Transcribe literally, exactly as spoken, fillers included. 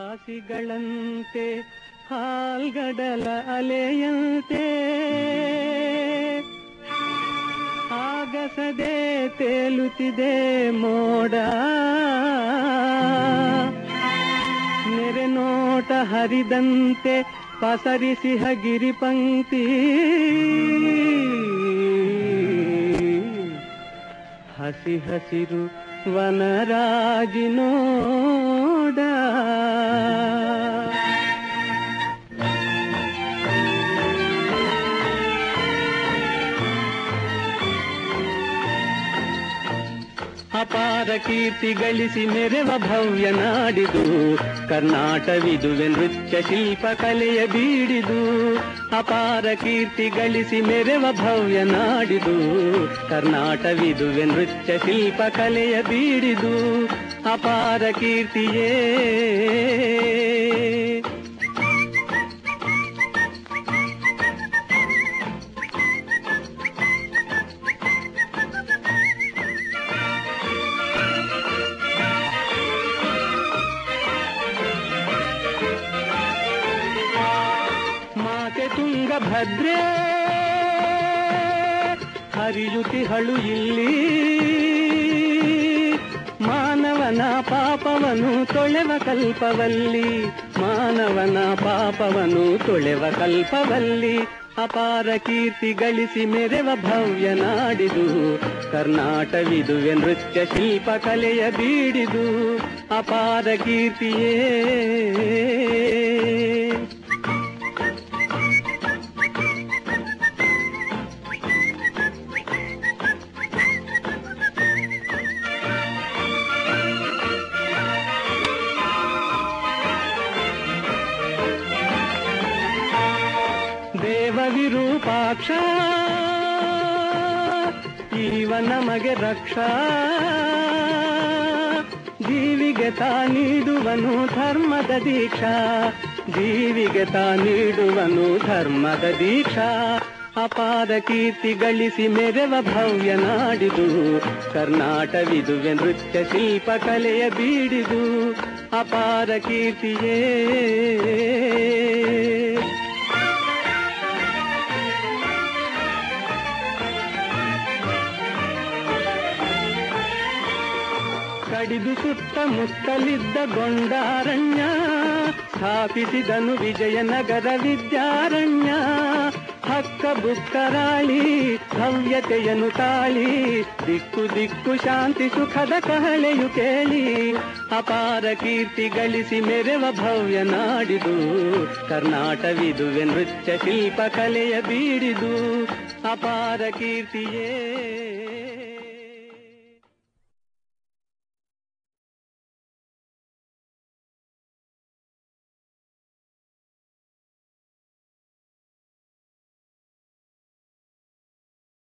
ರಾಶಿಗಳಂತೆ ಹಾಲ್ಗಡಲ ಅಲೆಯಂತೆ ಆಗಸದೆ ತೇಲುತ್ತಿದೆ ಮೋಡ, ನೆರೆ ನೋಟ ಹರಿದಂತೆ ಪಸರಿಸಿಹ ಗಿರಿಪಂಕ್ತಿ, ಹಸಿ ಹಸಿರು ವನರಾಜಿನೋಡ. ಅಪಾರ ಕೀರ್ತಿ ಗಳಿಸಿ ಮೆರೆವ ಭವ್ಯ ನಾಡಿದು, ಕರ್ನಾಟವಿದುವೆ ನೃತ್ಯ ಶಿಲ್ಪ ಕಲೆಯ ಬೀಡಿದು. ಅಪಾರ ಕೀರ್ತಿ ಗಳಿಸಿ ಮೆರೆವ ಭವ್ಯ ನಾಡಿದು, ಕರ್ನಾಟವಿದುವೆ ನೃತ್ಯ ಶಿಲ್ಪ ಕಲೆಯ ಬೀಡಿದು. ಅಪಾರ ಕೀರ್ತಿಯೇ ತುಂಗಭದ್ರೆ ಹರಿಯುತಿಹಳು ಇಲ್ಲಿ, ಮಾನವನ ಪಾಪವನು ತೊಳೆವ ಕಲ್ಪವಲ್ಲಿ, ಮಾನವನ ಪಾಪವನು ತೊಳೆವ ಕಲ್ಪವಲ್ಲಿ. ಅಪಾರ ಕೀರ್ತಿ ಗಳಿಸಿ ಮೆರೆವ ಭವ್ಯ ನಾಡಿದು, ಕರ್ನಾಟವಿದುವೆ ನೃತ್ಯ ಶಿಲ್ಪ ಕಲೆಯ ಬೀಡಿದು. ಅಪಾರ ಕೀರ್ತಿಯೇ ವಿರೂಪಾಕ್ಷ ಈವ ನಮಗೆ ರಕ್ಷಾ, ಜೀವಿಗೆ ತಾ ನೀಡುವನು ಧರ್ಮದ ದೀಕ್ಷಾ, ಜೀವಿಗೆ ತಾ ನೀಡುವನು ಧರ್ಮದ ದೀಕ್ಷಾ. ಅಪಾರ ಕೀರ್ತಿ ಗಳಿಸಿ ಮೆರೆವ ಭವ್ಯ ನಾಡಿದು, ಕರ್ನಾಟವಿದುವೆ ನೃತ್ಯ ಶಿಲ್ಪ ಕಲೆಯ ಬೀಡಿದು. ಅಪಾರ ಕೀರ್ತಿಯೇ ಕಡಿದು ಸುತ್ತಮುತ್ತಲಿದ್ದ ಗೊಂಡಾರಣ್ಯ, ಸ್ಥಾಪಿಸಿದನು ವಿಜಯನಗರ ವಿದ್ಯಾರಣ್ಯ. ಹಕ್ಕ ಬುಕ್ಕರಾಳಿ ಭವ್ಯತೆಯನ್ನು ತಾಳಿ, ದಿಕ್ಕು ದಿಕ್ಕು ಶಾಂತಿ ಸುಖದ ಕಹಳೆಯು ಕೇಳಿ. ಅಪಾರ ಕೀರ್ತಿ ಗಳಿಸಿ ಮೆರೆವ ಭವ್ಯ ನಾಡಿದು, ಕರ್ನಾಟವಿದುವೆ ನೃತ್ಯ ಶಿಲ್ಪ ಕಲೆಯ ಬೀಡಿದು. ಅಪಾರ ಕೀರ್ತಿಯೇ